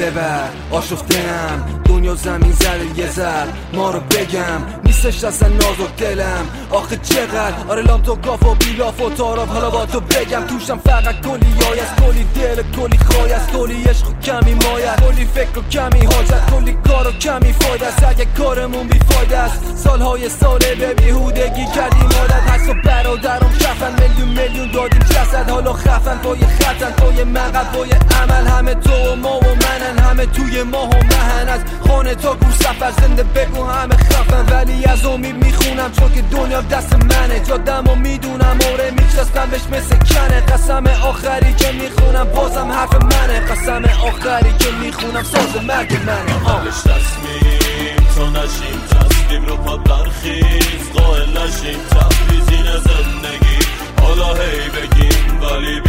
ببر آشفتم دنیا زمین زده یه زر ما رو بگم نیستش اصلا نازک دلم آخه چقدر آره لام تو گاف و بیلاف و تاراف حالا با تو بگم توشم فقط کلی یای است کلی دل کلی خواهی است کلی عشق و کمی مایت کلی فکر و کمی حاجت کلی کار و کمی فایده است اگه کارمون بیفایده است سالهای ساله به بیهودگی کردیم عادت هست و برادرم خفن میلیون دادیم جسد حالا خفن پای خطن پای مقد پای عمل همه تو و ما و منن همه توی ماه و مهن از خانه تا گور سفر زنده بگو همه خفن ولی از امید میخونم چون که دنیا دست منه جادم و میدونم آره میچستم بهش مثل کنه قسم آخری که میخونم بازم حرف منه قسم آخری که میخونم ساز مرگ منه قبلش تصمیم تا نشیم تسلیم رو پا برخیز قائل نشیم تفریزین زندگی حالا هی بگیم ولی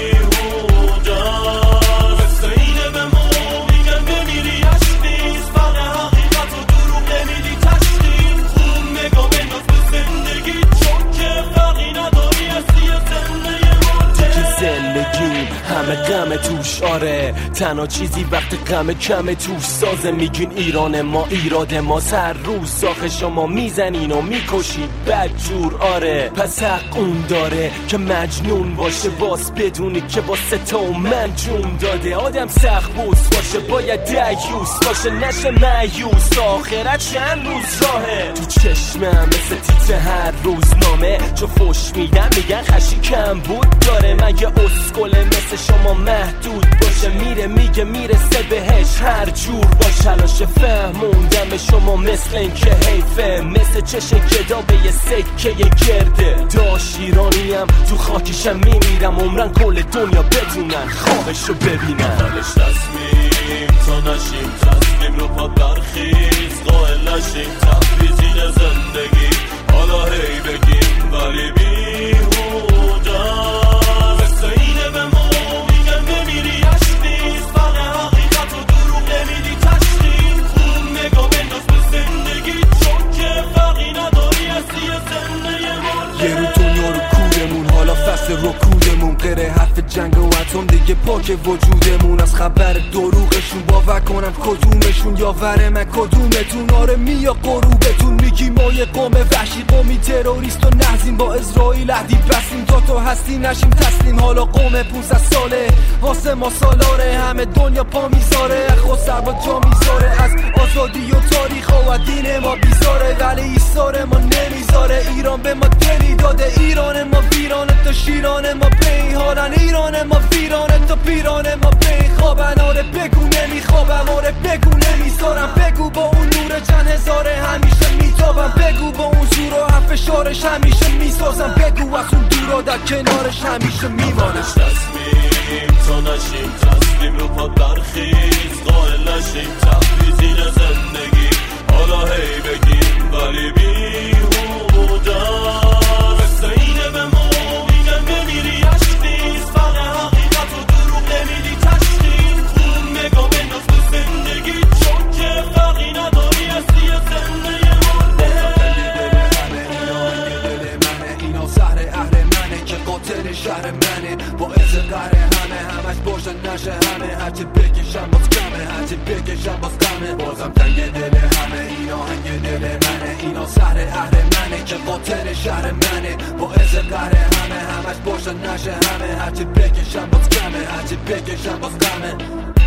بیهوده مثل اینه به ما میگن بمیری اش نیست فقط حقیقت و دروغ نمیدی تشخیص خوب نگاه بنداز به زندگی چون که فرقی نداری اصلی زندگی زندگی همه غم توش آره تنها چیزی وقت غم کم توش سازه میگین ایران ما ایراد ما هر روز ساخه شما میزنین و میکشید بدجور آره پس حق اون داره که مجنون باشه باز بدونی که با ستا و من جون داده آدم سخت بوس باشه باید دیوس باشه نشه مایوس آخرت چند روز راهه تو چشمم مثل تیتر هر روزنامه چو فوش میدن میگن خشی کم بود داره مگه اسکله مثل شما محدود باشه میره میگه میرسه بهش هر جور با تلاش فهموندم شما مثل این که حیفه مثل چش گدا به یه سکه گرده داش ایرانیم تو خاکشم میمیرم عمرن کل دنیا بدونن خوابشو ببینن قبلش تصمیم تا نشیم تسلیم رو پا برخیز قائل نشیم تفریزین زندگی حالا هی بگیم ولی بیهوده مثل اینه به ما میگن بمیری اش نیست فقط حقیقت و دروغ نمیدی تشخیص خوب نگاه بنداز به زندگی چون که فرقی نداری اصلی زندگی ما یه رو دنیا رو کورمون حالا فصل رکودمون غیر حرف جنگ و اتم دیگه پاک وجودمون از خبر دروغشون باور کنم کدومشون یاور من کدومتون آره میا غروبتون میگی ما یه قوم وحشی قومی تروریست و نحزین با اسرائیل عهدی بستیم تا تو هستی نشیم تسلیم حالا قوم 500 ساله واسه ما سالاره همه دنیا پا میذاره خود سر با جا میذاره از آزادی و تاریخ و دین ما بیزاره ولی ایثار ما نمیذاره ایران به ما دلی داده ایران ما ویرانه تا شیران ما بی حالن ایران ما ویرانه تا پیران ما بی خوابن آره بگو نمیخوابم آره بگو نمیذارم بگو با اون نور چند هزاره همیشه میتابم بگو با اون زور و فشارش همیشه میسازم بگو از اون دورا در کنارش همیشه میمانم تصمیم تا نشیم تسلیم رو پا برخیز قائل نشیم تفریزین زندگی حالا هی بگیم ولی بیهوده مثل اینه به ما میگن بمیری اش نیست فقط حقیقت و دروغ نمیدی تشخیص خوب نگاه بنداز به زندگی چون که فرقی نداری اصلی زندگی قاتل شهر منه باعث قهر همش باشن نشه همه هرچی بکشم باز کمه هرچی بکشم باز کمه بازم تنگ دل همه اینا هنگ دل منه اینا سهر اهل منه که قاتل شهر منه باعث قهر همش باشن نشه همه هرچی بکشم باز کمه هرچی بکشم باز کمه